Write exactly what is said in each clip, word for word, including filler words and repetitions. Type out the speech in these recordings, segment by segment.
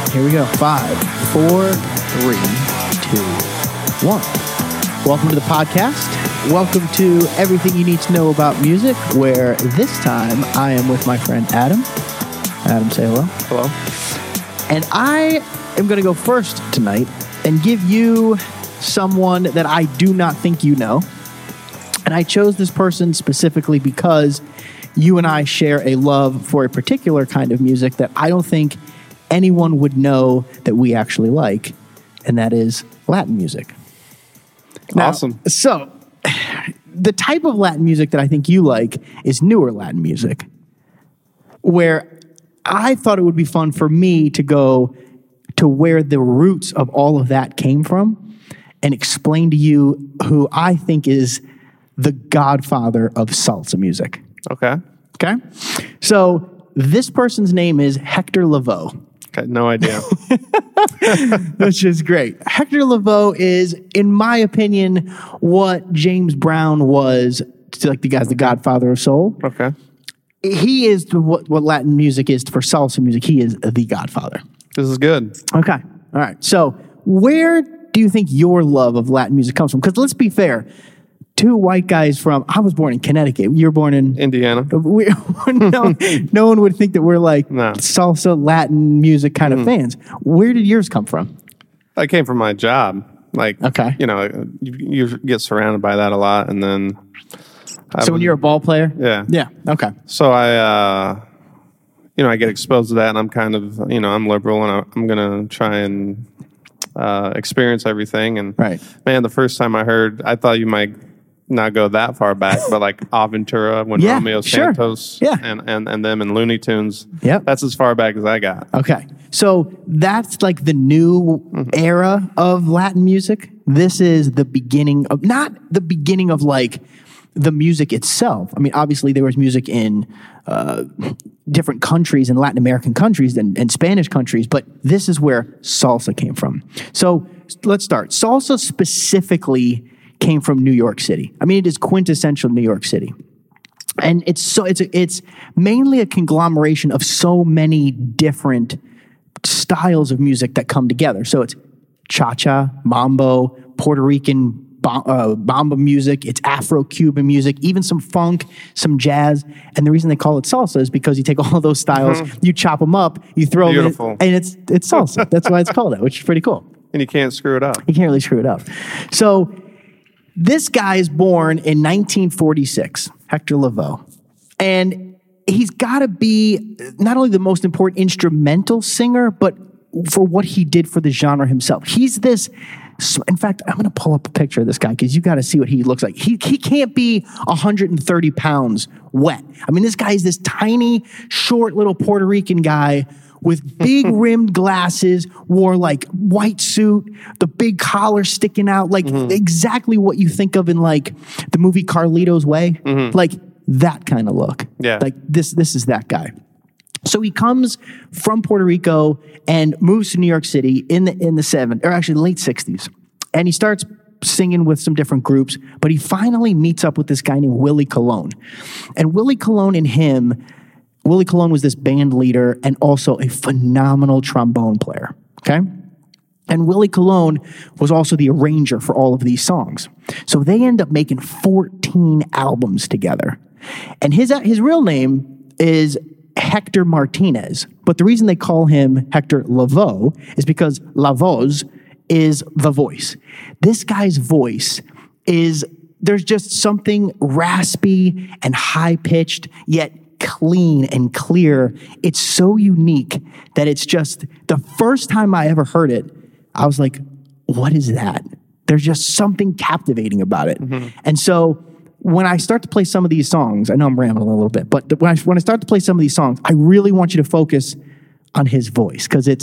Here we go. Five, four, three, two, one. Welcome to the podcast. Welcome to everything you need to know about music, where this time I am with my friend Adam. Adam, say hello. Hello. And I am going to go first tonight and give you someone that I do not think you know. And I chose this person specifically because you and I share a love for a particular kind of music that I don't think anyone would know that we actually like, and that is Latin music. Now, awesome. So, the type of Latin music that I think you like is newer Latin music, where I thought it would be fun for me to go to where the roots of all of that came from and explain to you who I think is the godfather of salsa music. Okay. Okay? So, this person's name is Hector Lavoe. Okay, no idea. Which is great. Hector Lavoe is, in my opinion, what James Brown was to like the guy's the godfather of soul. Okay. He is the, what, what Latin music is for salsa music. He is the godfather. This is good. Okay. All right. So where do you think your love of Latin music comes from? Because let's be fair. Two white guys from, I was born in Connecticut. You were born in Indiana. We, no, no one would think that we're like No. salsa, Latin music kind of fans. Where did yours come from? I came from my job. Like, Okay. you know, you, you get surrounded by that a lot. And then. I So when would- you're a ball player? Yeah. Yeah. Okay. So I, uh, you know, I get exposed to that and I'm kind of, you know, I'm liberal and I, I'm going to try and uh, experience everything. And Right. man, the first time I heard, I thought you might not go that far back, but like Aventura when Yeah, Romeo sure. Santos Yeah. and, and, and them and Looney Tunes. Yep. That's as far back as I got. Okay. So that's like the new era of Latin music. This is the beginning of, not the beginning of like the music itself. I mean, obviously there was music in uh, different countries, in Latin American countries and, and Spanish countries, but this is where salsa came from. So let's start. Salsa specifically came from New York City. I mean, it is quintessential New York City. And it's so it's a, it's mainly a conglomeration of so many different styles of music that come together. So it's cha-cha, mambo, Puerto Rican bom- uh, bamba music, it's Afro-Cuban music, even some funk, some jazz. And the reason they call it salsa is because you take all those styles, you chop them up, you throw them in, Beautiful. and it's it's salsa. That's why it's called that, which is pretty cool. And you can't screw it up. You can't really screw it up. So this guy is born in nineteen forty-six, Hector Lavoe. And he's got to be not only the most important instrumental singer, but for what he did for the genre himself. He's this, in fact, I'm going to pull up a picture of this guy because you got to see what he looks like. He, he can't be one hundred thirty pounds wet. I mean, this guy is this tiny, short little Puerto Rican guy with big rimmed glasses, wore like white suit, the big collar sticking out, like mm-hmm. exactly what you think of in like the movie Carlito's Way. Mm-hmm. Like that kind of look. Yeah. Like this, this is that guy. So he comes from Puerto Rico and moves to New York City in the in the seven or actually late sixties. And he starts singing with some different groups, but he finally meets up with this guy named Willie Colon. And Willie Colon and him Willie Colon was this band leader and also a phenomenal trombone player, okay? And Willie Colon was also the arranger for all of these songs. So they end up making fourteen albums together. And his, his real name is Hector Martinez, but the reason they call him Hector Lavoe is because La Voz is the voice. This guy's voice is, there's just something raspy and high-pitched, yet clean and clear. It's so unique that it's just, the first time I ever heard it, I was like, what is that? There's just something captivating about it. Mm-hmm. And so when I start to play some of these songs, I know I'm rambling a little bit, but when I, when I start to play some of these songs, I really want you to focus on his voice because it's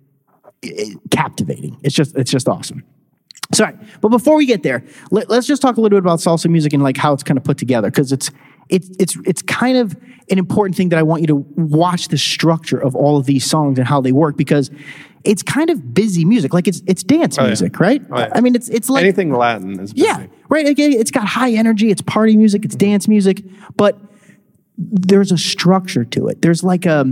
it, captivating. It's just, it's just awesome. Sorry, but before we get there, let, let's just talk a little bit about salsa music and like how it's kind of put together because it's it's it's it's kind of an important thing that I want you to watch the structure of all of these songs and how they work because it's kind of busy music, like it's it's dance oh, music, yeah. right? Oh, yeah. I mean, it's it's like anything Latin is busy. Yeah, right. Again, it's got high energy, it's party music, it's dance music, but there's a structure to it. There's like a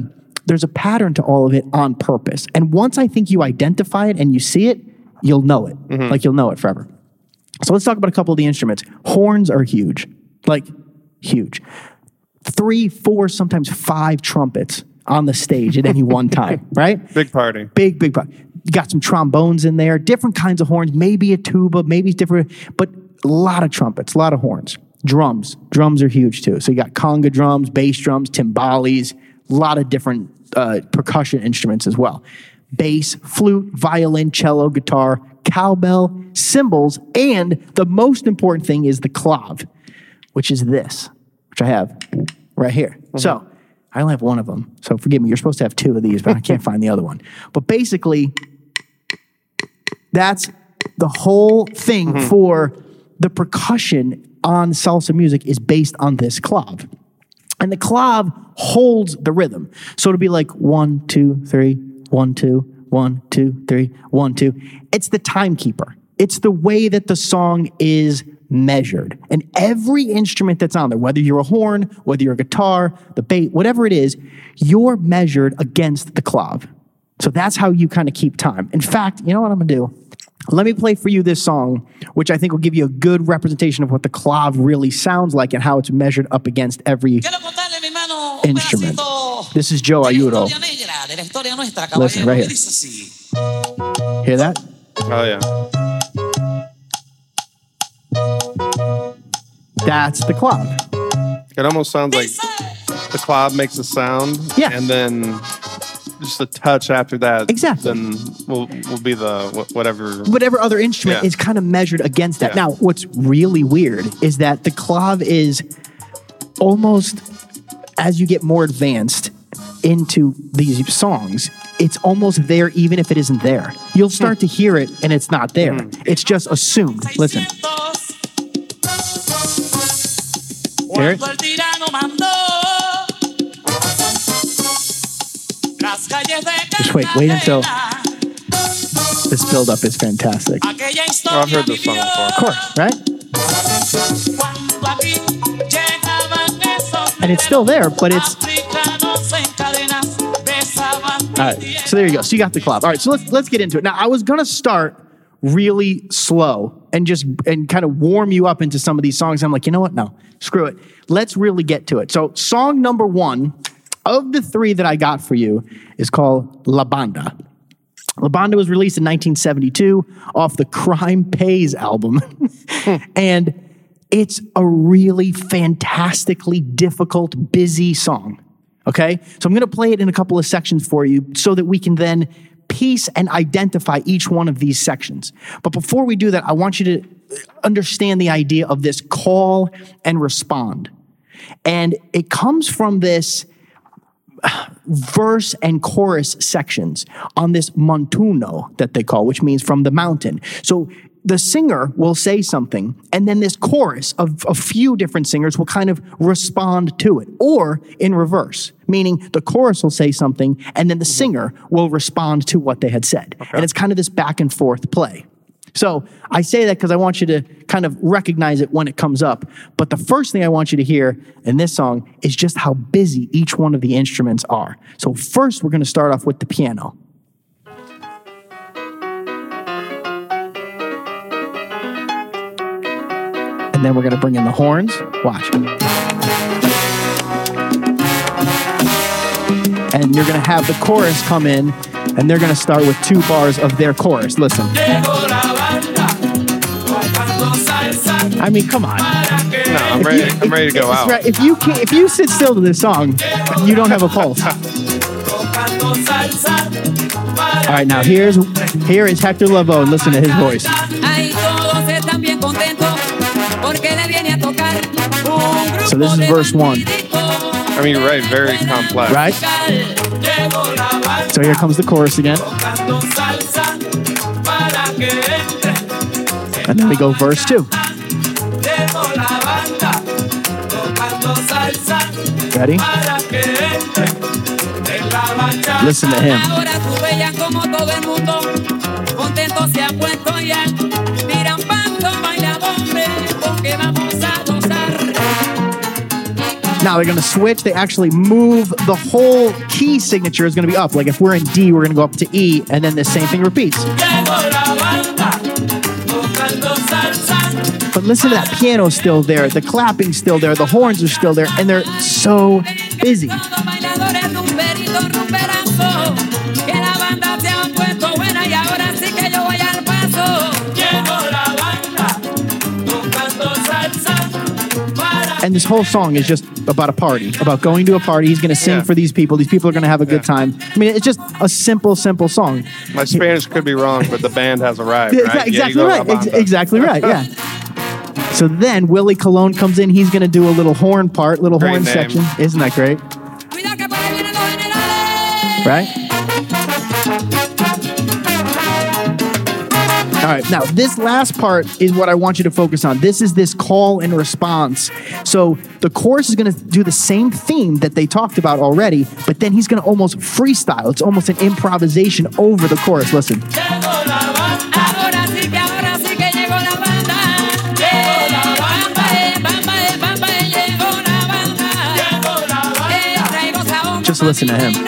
there's a pattern to all of it on purpose. And once I think you identify it and you see it, you'll know it. Mm-hmm. Like you'll know it forever. So let's talk about a couple of the instruments. Horns are huge, like huge. Three, four, sometimes five trumpets on the stage at any one time, right? Big party. Big, big party. You got some trombones in there, different kinds of horns, maybe a tuba, maybe different, but a lot of trumpets, a lot of horns. Drums. Drums are huge too. So you got conga drums, bass drums, timbales, a lot of different uh, percussion instruments as well. Bass, flute, violin, cello, guitar, cowbell, cymbals, and the most important thing is the clav, which is this, which I have right here. Mm-hmm. So I only have one of them, so forgive me. You're supposed to have two of these, but I can't find the other one. But basically, that's the whole thing mm-hmm. for the percussion on salsa music is based on this clav. And the clav holds the rhythm. So it'll be like one, two, three, one, two, one, two, three, one, two. It's the timekeeper. It's the way that the song is measured. And every instrument that's on there, whether you're a horn, whether you're a guitar, the bass, whatever it is, you're measured against the clav. So that's how you kind of keep time. In fact, you know what I'm going to do? Let me play for you this song, which I think will give you a good representation of what the clav really sounds like and how it's measured up against every instrument. This is Joe Ayudo. Listen, right here. Hear that? Oh, yeah. That's the clav. It almost sounds like the clav makes a sound. Yeah. And then just a touch after that. Exactly. Then will will be the whatever. Whatever other instrument yeah. is kind of measured against that. Yeah. Now, what's really weird is that the clav is almost, as you get more advanced into these songs, it's almost there even if it isn't there. You'll start to hear it and it's not there. Mm. It's just assumed. Listen. Hear it? Just wait. Wait until this build-up is fantastic. Well, I've heard this song before. Of course, right? And it's still there, but it's... All right, so there you go. So you got the clav. All right, so let's let's get into it. Now, I was going to start really slow and just and kind of warm you up into some of these songs. I'm like, you know what? No, screw it. Let's really get to it. So song number one of the three that I got for you is called La Banda. La Banda was released in nineteen seventy-two off the Crime Pays album. And it's a really fantastically difficult, busy song. Okay? So I'm going to play it in a couple of sections for you so that we can then piece and identify each one of these sections. But before we do that, I want you to understand the idea of this call and respond. And it comes from this verse and chorus sections on this montuno that they call, which means from the mountain. So the singer will say something, and then this chorus of a few different singers will kind of respond to it, or in reverse, meaning the chorus will say something, and then the singer will respond to what they had said. Okay. And it's kind of this back and forth play. So I say that because I want you to kind of recognize it when it comes up. But the first thing I want you to hear in this song is just how busy each one of the instruments are. So first, we're going to start off with the piano. And then we're going to bring in the horns. Watch. And you're going to have the chorus come in, and they're going to start with two bars of their chorus. Listen. I mean, come on. No, I'm ready. You, I'm ready to go out. Right. If you can't, if you sit still to this song, you don't have a pulse. All right, now here's here is Hector Lavoe, and listen to his voice. So this is verse one. I mean, right, very complex. Right? So here comes the chorus again. And then we go verse two. Ready? Listen to him. Now they're going to switch. They actually move the whole key signature is going to be up. Like if we're in D, we're going to go up to E, and then the same thing repeats. But listen to that piano's still there, the clapping's still there, the horns are still there, and they're so busy. And this whole song is just about a party, about going to a party. He's going to sing Yeah. for these people. These people are going to have a good Yeah. time. I mean, it's just a simple, simple song. My Spanish could be wrong, but the band has arrived, Yeah, right? exactly Diego right. Ex- Lavanda. exactly right. Yeah. So then Willie Colon comes in. He's going to do a little horn part, little Great horn name. section. Isn't that great? Right? All right. Now, this last part is what I want you to focus on. This is this call and response. So the chorus is going to do the same theme that they talked about already, but then he's going to almost freestyle. It's almost an improvisation over the chorus. Listen. Just listen to him.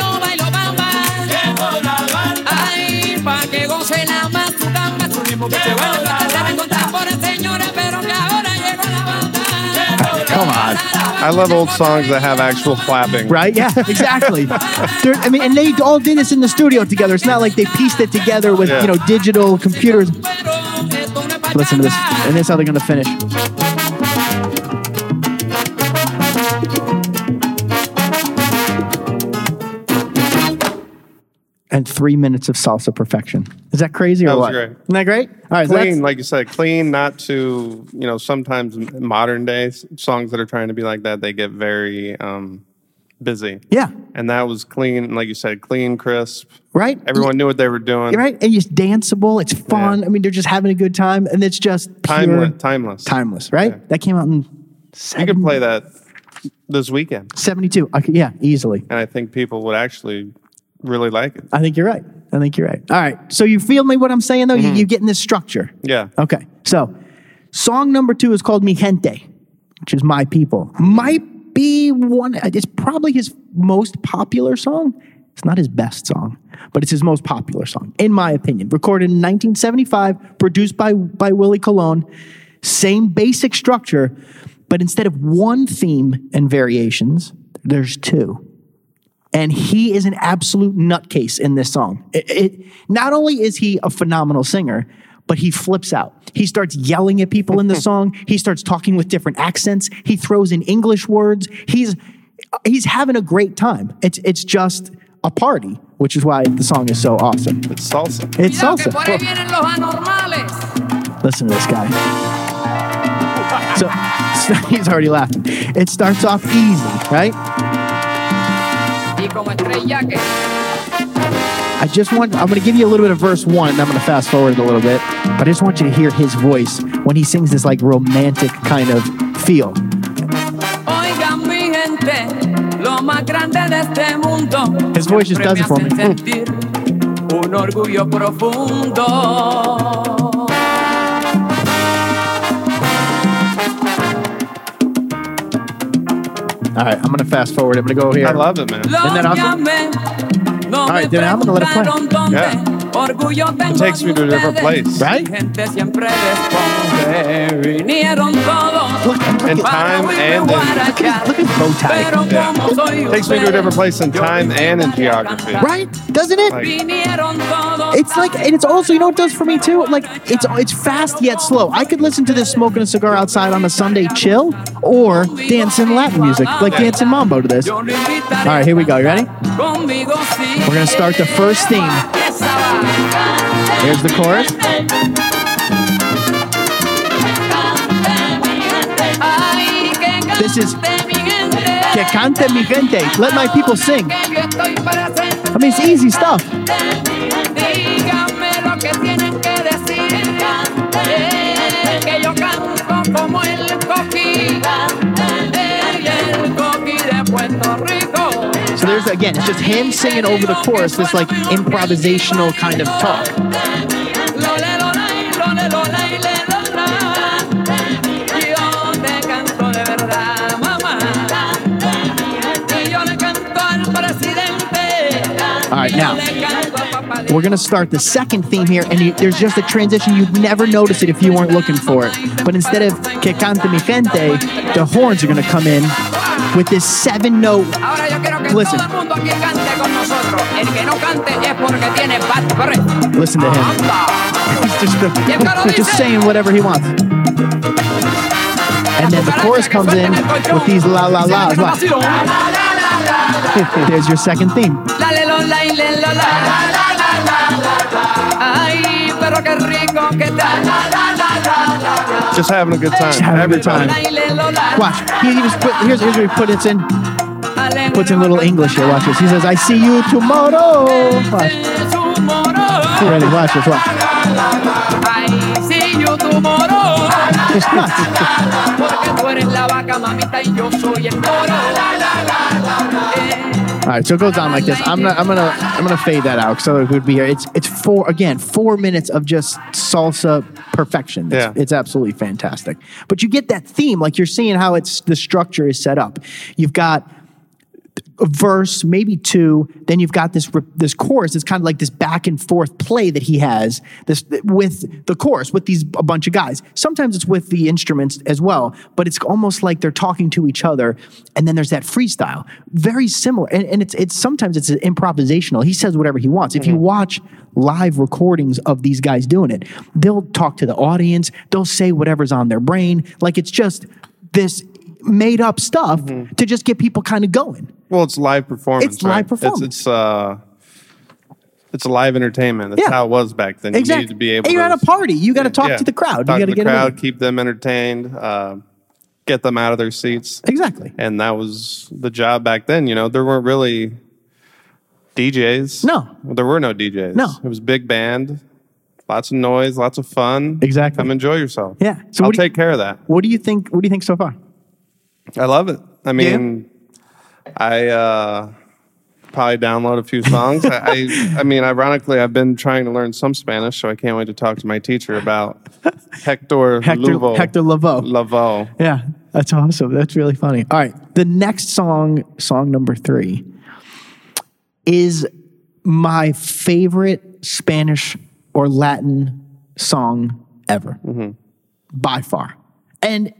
Come on. I love old songs that have actual clapping. Right? Yeah, exactly. They're- I mean, and they all did this in the studio together. It's not like they pieced it together with, Yeah. you know, digital computers. Listen to this. And this is how they're going to finish. And three minutes of salsa perfection. Is that crazy or That was what? great. Isn't that great? All right, so Clean, that's- like you said, clean, not too, you know, sometimes modern day s- songs that are trying to be like that, they get very um, busy. yeah, And that was clean, like you said, clean, crisp. right? Everyone knew what they were doing. You're right, and it's danceable. It's fun. Yeah. I mean, they're just having a good time, and it's just pure, Timeless. Timeless. timeless, right? Yeah. That came out in You seven, could play that this weekend, seventy-two. I could, yeah, easily. and I think people would actually really like it. I think you're right. I think you're right. All right. So you feel me what I'm saying though? You, you're getting this structure. Yeah. Okay. So song number two is called Mi Gente, which is My People. Might be one, it's probably his most popular song. It's not his best song, but it's his most popular song, in my opinion. Recorded in nineteen seventy-five, produced by, by Willie Colon. Same basic structure, but instead of one theme and variations, there's two. And he is an absolute nutcase in this song. It, it, not only is he a phenomenal singer, but he flips out. He starts yelling at people in the song. He starts talking with different accents. He throws in English words. He's he's having a great time. It's it's just a party, which is why the song is so awesome. It's salsa. It's Cuidado que salsa. por ahí vienen los anormales. Listen to this guy. So, so he's already laughing. It starts off easy, right? Y como estrella que I just want, I'm going to give you a little bit of verse one, and I'm going to fast forward a little bit. But I just want you to hear his voice when he sings this like romantic kind of feel. oigan mi gente, lo más grande de este mundo. His voice just Siempre does it for me me. hacen sentir un orgullo profundo. All right, I'm going to fast forward. I'm going to go here. I love it, man. Lo Isn't that awesome? llamé, no All right, me then I'm gonna let it play. preguntaron dónde. Yeah. Orgullo tengo It takes me to a de different ustedes. place. Right? Mi gente siempre responde. Vinieron todos. Look, look, In at, time para and oírme in, look, at his, look at his bow tie. Pero Yeah. como soy Takes me to a different place in yo time vine and in aquí a geography. cantar. Right? Doesn't it? Like- Vinieron todos. It's like, and it's also, you know what it does for me too? Like, it's it's fast yet slow. I could listen to this smoking a cigar outside on a Sunday chill, or dancing Latin music, like dancing mambo to this. Yo All lo invitaré right, here we go. You ready? conmigo, sí. We're going to start the first theme. Esa va. Here's the chorus. Ay, que This is cante mi gente. Que cante mi gente. Let my people sing. Que yo estoy para I mean, it's easy stuff. Díganme lo que tienen que decir. Eh, que yo canto como el coqui. Eh, el coqui de Puerto Rico. So there's, again, it's just him singing over the chorus, this like improvisational kind of talk. Lo, le, lo, lai, lo, le, lo, lai, le, lo, la. Yo te canto de verdad, mamá. right, now we're gonna start the second theme here, and you, there's just a transition. You'd never notice it if you weren't looking for it. But instead of Que Cante Mi Gente, the horns are gonna come in with this seven note. Ahora yo quiero que Listen. todo el mundo aquí cante con nosotros. El que no cante es porque tiene bad breath. Listen to him. Anda. He's just, the, just saying whatever he wants. And then the chorus comes in with these la la la's. Watch. There's your second theme. La le lo la y le lo la. Ay, pero qué rico que está. Just having a good time. Just having a good time. La y le lo la. Watch. He, he just put, here's, here's where he put it in. Puts in a little English here. Watch this. He says, "I see you tomorrow." Watch. Ready? Watch this. Watch. I see you tomorrow. It's nuts. Porque tú eres la vaca, mamita, y yo soy el toro. All right, so it goes on like this. I'm gonna, I'm gonna, I'm gonna fade that out so it would be here. It's, it's four again, four minutes of just salsa perfection. It's, Yeah. it's absolutely fantastic. But you get that theme, like you're seeing how it's the structure is set up. You've got a verse, maybe two. Then you've got this this chorus. It's kind of like this back and forth play that he has this with the chorus with these a bunch of guys. Sometimes it's with the instruments as well, but it's almost like they're talking to each other. And then there's that freestyle, very similar. And, and it's it's sometimes it's improvisational. He says whatever he wants. If you watch live recordings of these guys doing it, they'll talk to the audience. They'll say whatever's on their brain. Like it's just this made up stuff to just get people kind of going. Well, it's live performance. It's live right? performance. It's, it's uh, it's live entertainment. That's Yeah. how it was back then. Exactly. You need to be able. And you're to, at a party. You got to talk yeah, to the crowd. Talk you got to to the get crowd, them in. keep them entertained, uh, get them out of their seats, Exactly. and that was the job back then. You know, there weren't really D Js. No. there were no D Js. No. it was big band, lots of noise, lots of fun. Exactly. Come enjoy yourself. Yeah. So I'll what do you- take care of that. What do you think? What do you think so far? I love it. I mean, I uh, probably download a few songs. I, I, I mean, ironically, I've been trying to learn some Spanish, so I can't wait to talk to my teacher about Hector Hector Lavoe. Hector Lavoe. Lavoe. Yeah, that's awesome. That's really funny. All right, the next song, song number three, is my favorite Spanish or Latin song ever, by far. And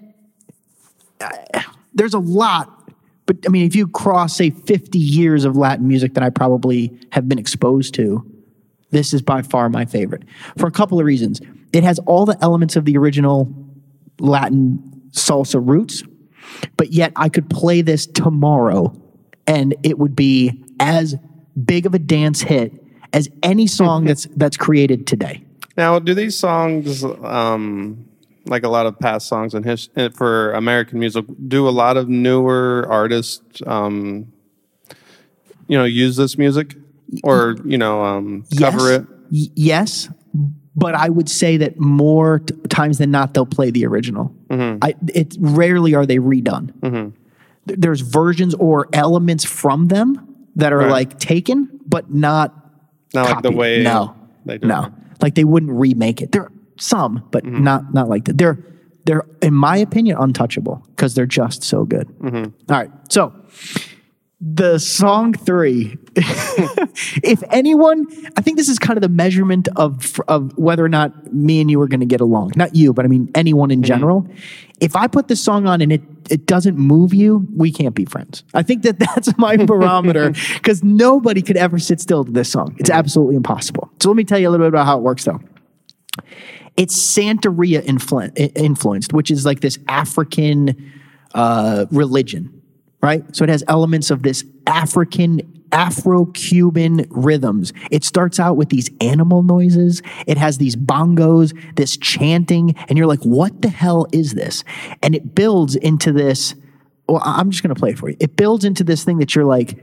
uh, there's a lot, but I mean, if you cross, say, fifty years of Latin music that I probably have been exposed to, this is by far my favorite for a couple of reasons. It has all the elements of the original Latin salsa roots, but yet I could play this tomorrow and it would be as big of a dance hit as any song that's that's created today. Now, do these songs, um, like a lot of past songs in his, uh, for American music, do a lot of newer artists, um, you know, use this music or, you know, um, cover yes, it? y- yes, but I would say that more t- times than not they'll play the original. I, it rarely are they redone. Th- There's versions or elements from them that are Right. like taken, but not Not like the copied. way no, they do no, it. like they wouldn't remake it. There are some, but Mm-hmm. not not like that. They're they're in my opinion untouchable because they're just so good. Mm-hmm. All right, so the song three. If anyone, I think this is kind of the measurement of of whether or not me and you are going to get along. Not you, but I mean anyone in general. If I put this song on and it it doesn't move you, we can't be friends. I think that that's my barometer because nobody could ever sit still to this song. It's absolutely impossible. So let me tell you a little bit about how it works, though. It's Santeria influ- influenced, which is like this African uh, religion, right? So it has elements of this African, Afro-Cuban rhythms. It starts out with these animal noises. It has these bongos, this chanting, and you're like, what the hell is this? And it builds into this, well, I'm just going to play it for you. It builds into this thing that you're like,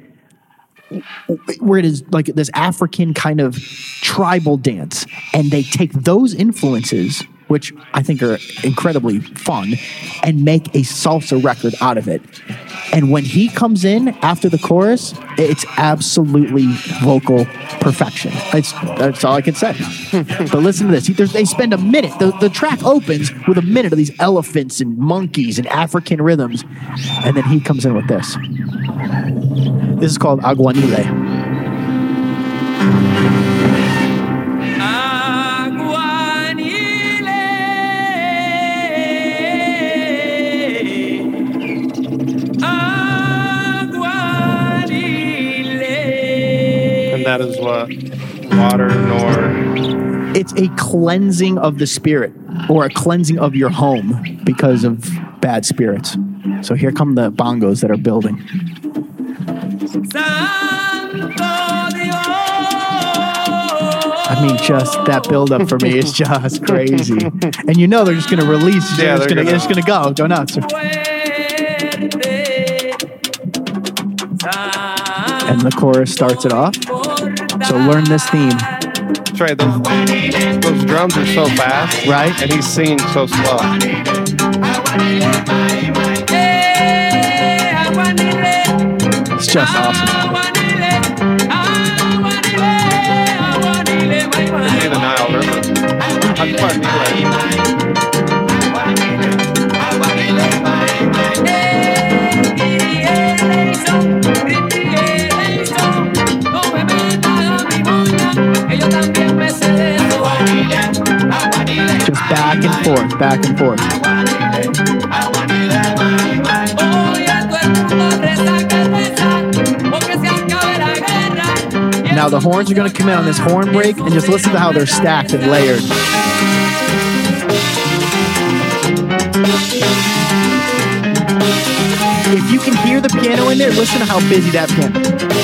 where it is like this African kind of tribal dance. And they take those influences, which I think are incredibly fun, and make a salsa record out of it. And when he comes in after the chorus, it's absolutely vocal perfection. It's, that's all I can say. But listen to this. He, there's- they spend a minute. The, the track opens with a minute of these elephants and monkeys and African rhythms. And then he comes in with this. This is called Aguanile. And that is what water nor. It's a cleansing of the spirit or a cleansing of your home because of bad spirits. So here come the bongos that are building. I mean, just that buildup for me is just crazy. And you know they're just going to release. Yeah, they're, just they're gonna, gonna- they're just going to go. Go nuts. And the chorus starts it off. So learn this theme, That's right. Those, those drums are so fast. right? And he's singing so slow. It's just awesome. See the Nile River. I'm quite anyway. Just back and forth, back and forth. Now the horns are going to come in on this horn break, and just listen to how they're stacked and layered. If you can hear the piano in there, listen to how busy that piano.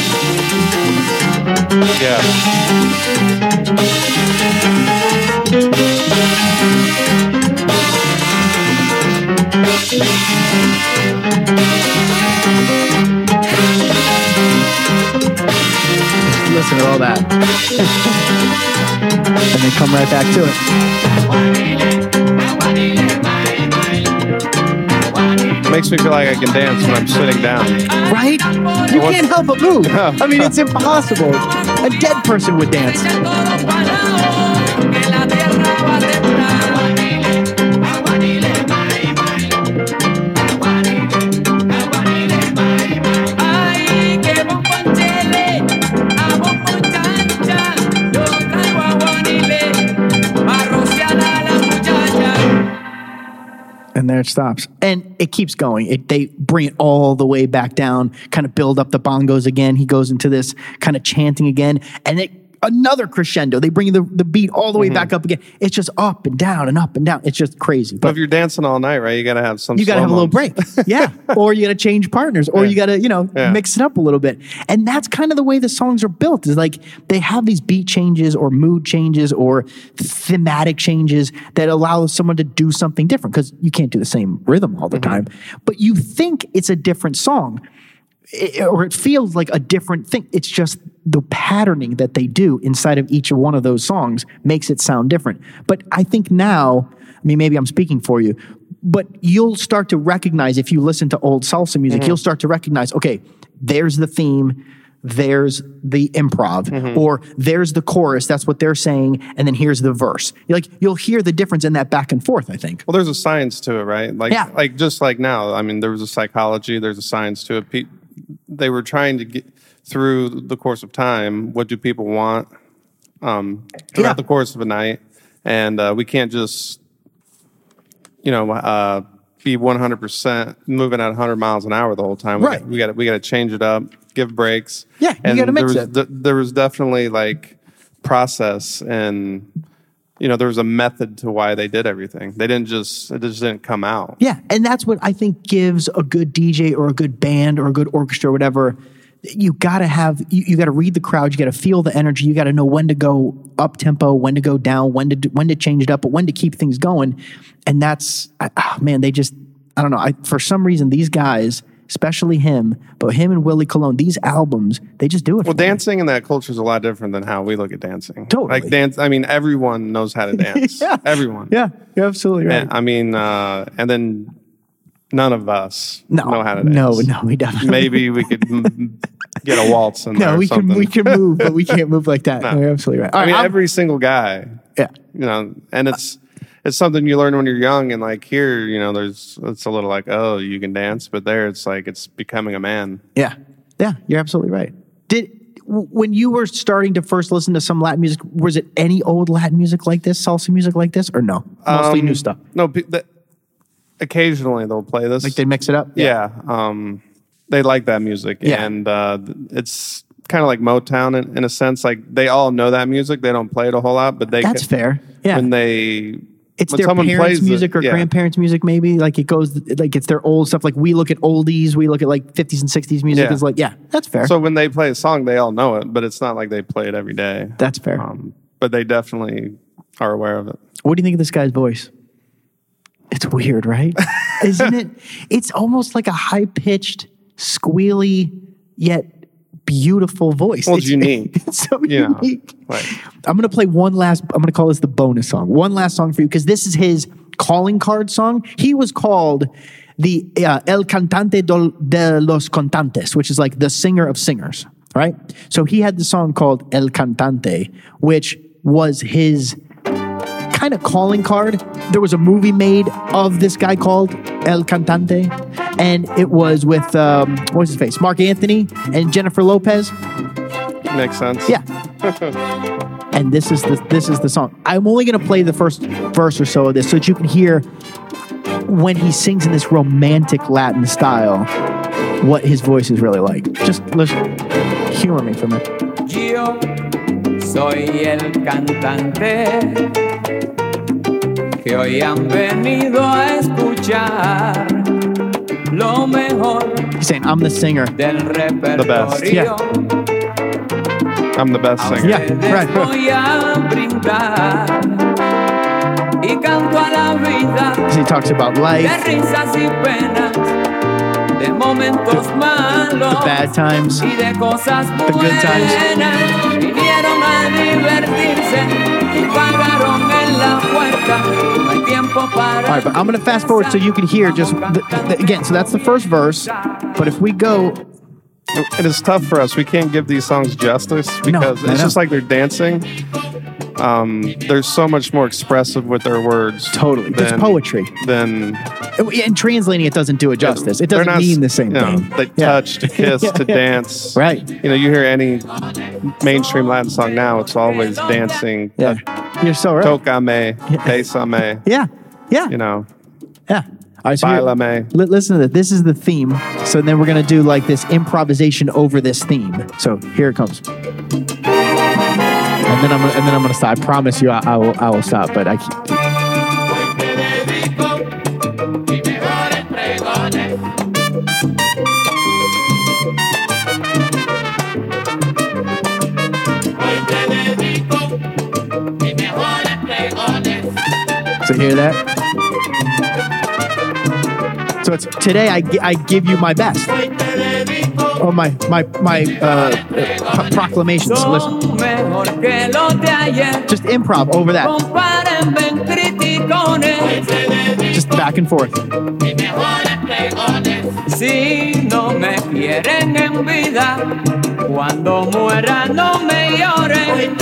Yeah. Listen to all that. And then come right back to it. Makes me feel like I can dance when I'm sitting down. Right? You What- can't help but move. No. I mean, it's impossible. A dead person would dance. And there it stops. And it keeps going. It, they bring it all the way back down, kind of build up the bongos again. He goes into this kind of chanting again. And it another crescendo. They bring the, the beat all the way back up again. It's just up and down and up and down. It's just crazy. But if you're dancing all night, right, you got to have some. You got to have a little slow-mos. break. Yeah. Or you got to change partners, or Yeah. you got to, you know, Yeah. mix it up a little bit. And that's kind of the way the songs are built, is like they have these beat changes or mood changes or thematic changes that allow someone to do something different, because you can't do the same rhythm all the time. But you think it's a different song, it- or it feels like a different thing. It's just the patterning that they do inside of each one of those songs makes it sound different. But I think now, I mean, maybe I'm speaking for you, but you'll start to recognize, if you listen to old salsa music, you'll start to recognize, okay, there's the theme, there's the improv, or there's the chorus, that's what they're saying, and then here's the verse. Like, you'll hear the difference in that back and forth, I think. Well, there's a science to it, right? Like, Yeah. like just like now. I mean, there was a psychology. There's a science to it. Pe- they were trying to get through the course of time. What do people want um, throughout Yeah. the course of a night? And uh, we can't just, you know, uh, be one hundred percent moving at one hundred miles an hour the whole time. We Right. Got, we got we got to change it up, give breaks. Yeah, you and gotta mix there was it. de- there was definitely like process, and you know, there was a method to why they did everything. They didn't just it just didn't come out. Yeah, and that's what I think gives a good D J or a good band or a good orchestra or whatever. You got to have, you, you got to read the crowd. You got to feel the energy. You got to know when to go up tempo, when to go down, when to do- when to change it up, but when to keep things going. And that's, I- oh, man, they just, I don't know. I, for some reason, these guys, especially him, but him and Willie Colon, these albums, they just do it. Well, for me. dancing in that culture is a lot different than how we look at dancing. Totally. Like dance, I mean, everyone knows how to dance. Yeah. Everyone. Yeah, you're absolutely right. And, I mean, uh, and then none of us no, know how to dance. no, no, we definitely. Maybe we could m- get a waltz in there. No, or we can something. we can move, but we can't move like that. No. No, you're absolutely right. All I right, mean, I'm- every single guy. yeah. You know, and it's it's something you learn when you're young, and like here, you know, there's it's a little like, oh, you can dance, but there, it's like it's becoming a man. Yeah, yeah, you're absolutely right. Did w- when you were starting to first listen to some Latin music, was it any old Latin music like this, salsa music like this, or no? Mostly Um, new stuff. No, pe- the, occasionally they'll play this. Like they mix it up. yeah, um, they like that music, Yeah. and uh, it's kind of like Motown in, in a sense. Like they all know that music. They don't play it a whole lot, but they That's can- fair. Yeah. When they It's when their someone parents' plays it- music or yeah. grandparents' music, maybe. Like it goes, like it's their old stuff. Like we look at oldies, we look at like fifties and sixties music. Yeah. It's like, yeah, that's fair. So when they play a song, they all know it, but it's not like they play it every day. That's fair. Um, but they definitely are aware of it. What do you think of this guy's voice? It's weird, right? Isn't it? It's almost like a high pitched, squealy, yet beautiful voice. Well, it's unique. It's so You know, unique. like- I'm going to play one last, I'm going to call this the bonus song. One last song for you, because this is his calling card song. He was called the uh, El Cantante do- de los Cantantes, which is like the singer of singers, right? So he had the song called El Cantante, which was his kind of calling card. There was a movie made of this guy called El Cantante, and it was with um, what was his face, Mark Anthony and Jennifer Lopez. Makes sense. Yeah. And this is the this is the song. I'm only going to play the first verse or so of this so that you can hear when he sings in this romantic Latin style what his voice is really like. Just listen, humor me for a minute. Yo soy el cantante que hoy han venido a escuchar lo mejor He's saying, "I'm the singer." del best. repertorio. I'm the best singer. Yeah, right. Voy a brindar y canto a la vida He talks about de life, risas y penas, de momentos malos the bad times. y de cosas The good times. buenas. Vinieron a divertirse y pagaron en la puerta. No hay tiempo para. All right, but I'm going to fast forward so you can hear just the, the, again. So that's the first verse. But if we go, It is tough for us. We can't give these songs justice because I it's know. just like they're dancing. Um, they're so much more expressive with their words. Totally. It's than- poetry. Than and translating it doesn't do it justice. It they're doesn't not- mean the same you know, thing. They Yeah. touch, to kiss, Yeah, to yeah. dance. Right. You know, you hear any mainstream Latin song now, it's always dancing. Yeah, you're so right. Tocame, besame, Yeah, yeah, you know, yeah. All right, so here- bailame. li- listen to this. This is the theme. So then we're gonna do like this improvisation over this theme. So here it comes. And then I'm gonna, and then I'm gonna stop. I promise you, I, I will I will stop. But I. Keep, So hear that? So it's today I, gi- I give you my best. Or my my my uh, pro- proclamations. Listen, Son mejor que los de ayer. just improv over that. Compárenme criticones. Just back and forth. Si no me quieren en vida, cuando muera no me lloren.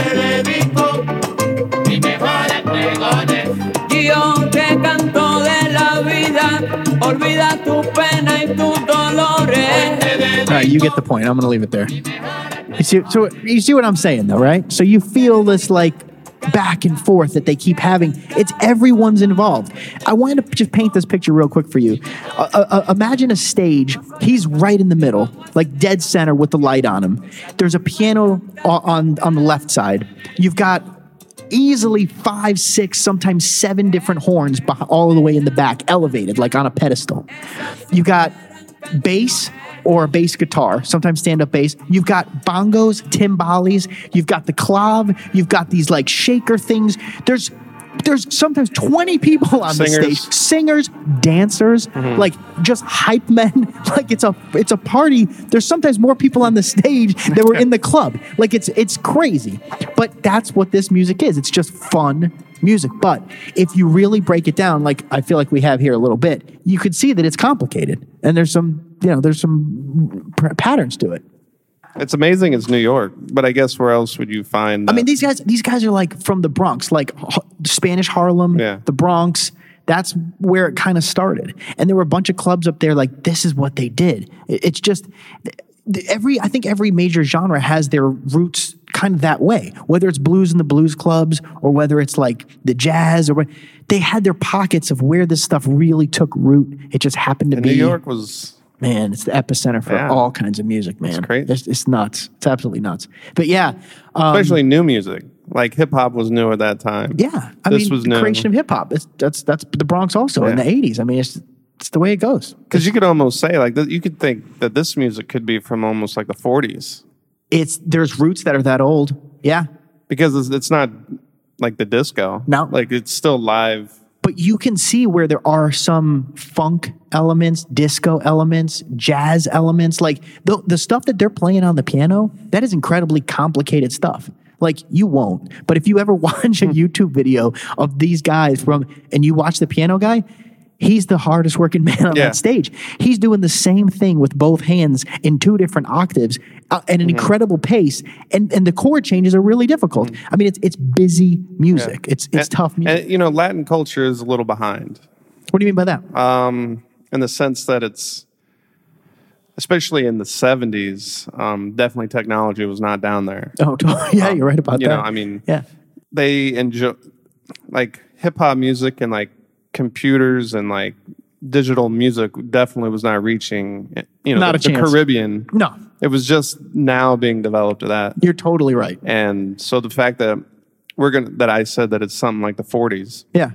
Yo te canto de la vida, olvida tu pena y tus dolores. All right, you get the point. I'm going to leave it there. You see, so you see what I'm saying, though, right? So you feel this like back and forth that they keep having. It's everyone's involved. I wanted to just paint this picture real quick for you. Uh, uh, imagine a stage. He's right in the middle, like dead center with the light on him. There's a piano o- on on the left side. You've got easily five, six, sometimes seven different horns beh- all the way in the back, elevated like on a pedestal. You've got bass or a bass guitar, sometimes stand-up bass. You've got bongos, timbales. You've got the clav. You've got these like shaker things. There's there's sometimes twenty people on the Singers. stage. Singers, dancers, like just hype men. Like it's a it's a party. There's sometimes more people on the stage than were in the club. Like it's it's crazy. But that's what this music is. It's just fun music. But if you really break it down, like I feel like we have here a little bit, you could see that it's complicated. And there's some, you know, there's some p- patterns to it. It's amazing it's New York, but I guess where else would you find? I uh, mean, these guys, these guys are like from the Bronx, like H- Spanish Harlem, Yeah. the Bronx. That's where it kind of started. And there were a bunch of clubs up there. Like this is what they did. It- It's just the- every I think every major genre has their roots kind of that way. Whether it's blues in the blues clubs or whether it's like the jazz or what, they had their pockets of where this stuff really took root. It just happened to And be New York was man. It's the epicenter for Yeah. all kinds of music, man. It's crazy. It's, it's nuts. It's absolutely nuts. But yeah, um, especially new music. Like hip hop was new at that time. yeah. I This mean, was the new. creation of hip hop. That's that's that's the Bronx also in Yeah. the eighties. I mean, it's it's the way it goes. Because you could almost say like th- you could think that this music could be from almost like the forties It's there's roots that are that old. Yeah. because it's, it's not like the disco. No. like it's still live. But you can see where there are some funk elements, disco elements, jazz elements. Like the, the stuff that they're playing on the piano, that is incredibly complicated stuff. Like you won't. But if you ever watch a YouTube video of these guys from, and you watch the piano guy, he's the hardest working man on Yeah. that stage. He's doing the same thing with both hands in two different octaves uh, at an incredible pace. And, and the chord changes are really difficult. I mean, it's, it's busy music. It's, it's And- tough music. And you know, Latin culture is a little behind. What do you mean by that? Um, in the sense that it's, especially in the seventies, um, definitely technology was not down there. Oh, yeah, you're right about You that. know, I mean, yeah, they enjoy like hip hop music and like computers and like digital music definitely was not reaching, you know, Not the, a the chance. Caribbean. no, It was just now being developed to that. you're totally right. And so the fact that we're going to, that I said that it's something like the forties Yeah,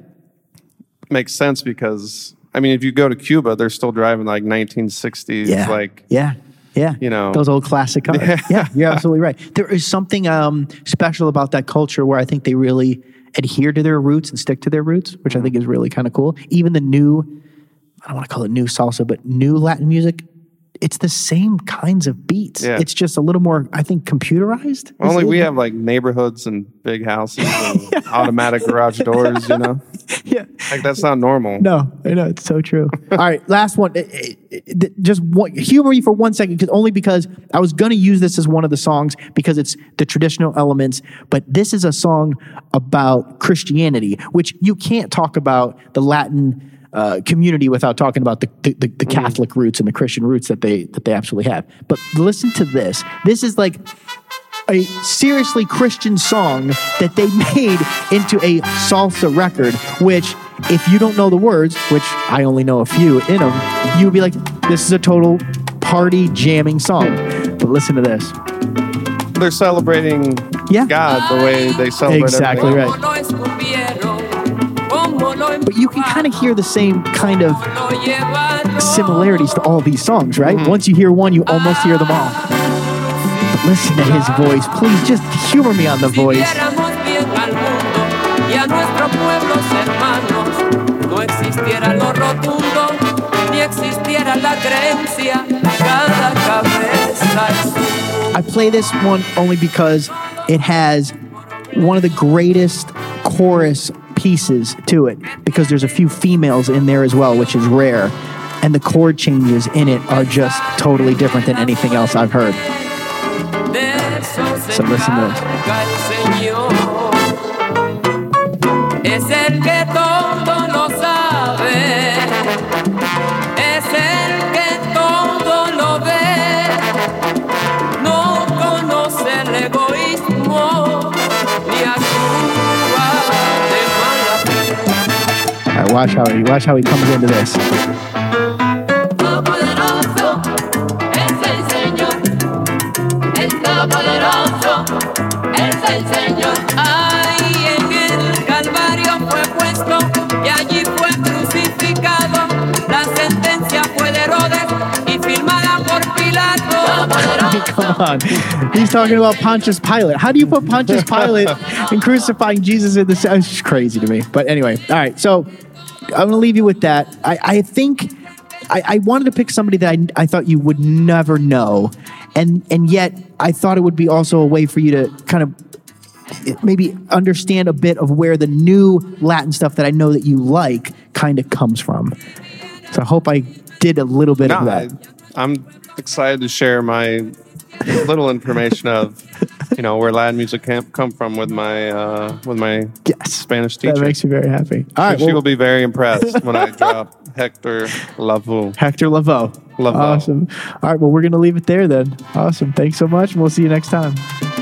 makes sense because, I mean, if you go to Cuba, they're still driving like nineteen sixties, yeah, like, yeah, yeah. you know. those old classic cars. Yeah, Yeah. you're absolutely right. There is something um, special about that culture where I think they really adhere to their roots and stick to their roots, which I think is really kind of cool. Even the new, I don't want to call it new salsa, but new Latin music, it's the same kinds of beats. Yeah. It's just a little more, I think, computerized. Only Is- we have like neighborhoods and big houses and automatic garage doors, you know? yeah. Like that's not normal. No, I know it's so true. All right, last one. Eh, eh, eh, Just one, humor me for one second, because only because I was going to use this as one of the songs because it's the traditional elements. But this is a song about Christianity, which you can't talk about the Latin uh, community without talking about the, the, the, the Catholic roots and the Christian roots that they that they absolutely have. But listen to this. This is like a seriously Christian song that they made into a salsa record, which if you don't know the words, which I only know a few in them, you'd be like, this is a total party jamming song. But listen to this. They're celebrating Yeah. God the way they celebrate Exactly everything. right. Lo escupieron, como lo But you can kind of hear the same kind of lo llevaron. similarities to all these songs, right? Once you hear one, you almost hear them all. But listen to his voice. Please just humor me on the voice. Viéramos bien al mundo y a nuestros pueblos hermanos, no existiera lo rotundo, ni existiera la creencia, cada cabeza es su. I play this one only because it has one of the greatest chorus pieces to it, because there's a few females in there as well, which is rare. And the chord changes in it are just totally different than anything else I've heard. De eso se So listen to this. encarga el Señor. Es el que todo lo sabe. Es el que todo lo ve. No conoce el egoísmo ni actúa de mala fe. All right, watch how he watch how he comes into this. Todopoderoso es el Señor. El Todopoderoso es el Señor. Ahí en el Calvario fue puesto y allí fue crucificado. La sentencia fue de Herodes y firmada por Pilato. Come on. He's talking about Pontius Pilate. How do you put Pontius Pilate and crucifying Jesus in the same? It's just crazy to me. But anyway, all right. So I'm going to leave you with that. I, I think I, I wanted to pick somebody that I, I thought you would never know. And, and yet I thought it would be also a way for you to kind of maybe understand a bit of where the new Latin stuff that I know that you like kind of comes from. So I hope I did a little bit No, of that. I, I'm excited to share my little information of, you know, where Latin music can come from with my uh, with my Yes. Spanish teacher. That makes me very happy. All right. she well- will be very impressed when I drop Hector Lavoe. Hector Lavoe. Love that. Awesome. All right. Well, we're going to leave it there then. Awesome. Thanks so much. And we'll see you next time.